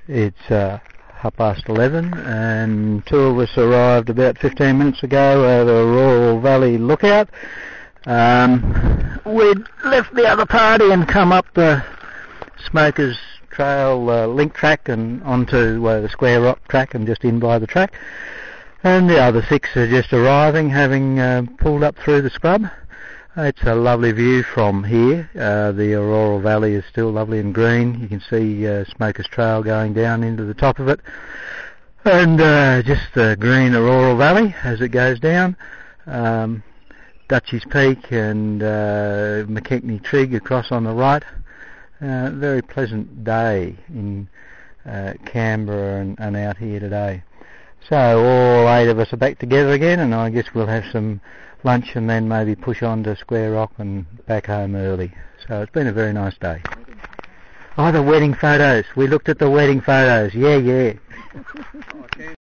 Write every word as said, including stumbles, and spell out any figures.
It's uh, half past eleven, and two of us arrived about fifteen minutes ago at the Auroral Valley Lookout. Um, we'd left the other party and come up the Smokers Trail uh, link track and onto uh, the Square Rock track and just in by the track. And the other six are just arriving, having uh, pulled up through the scrub. It's a lovely view from here. Uh, the Auroral Valley is still lovely and green. You can see uh, Smokers Trail going down into the top of it. And uh, just the green Auroral Valley as it goes down. Um, Dutchie's Peak and uh, McKechnie Trig across on the right. Uh, very pleasant day in uh, Canberra and, and out here today. So all eight of us are back together again, and I guess we'll have some lunch and then maybe push on to Square Rock and back home early. So it's been a very nice day. Oh, the wedding photos. We looked at the wedding photos. Yeah, yeah.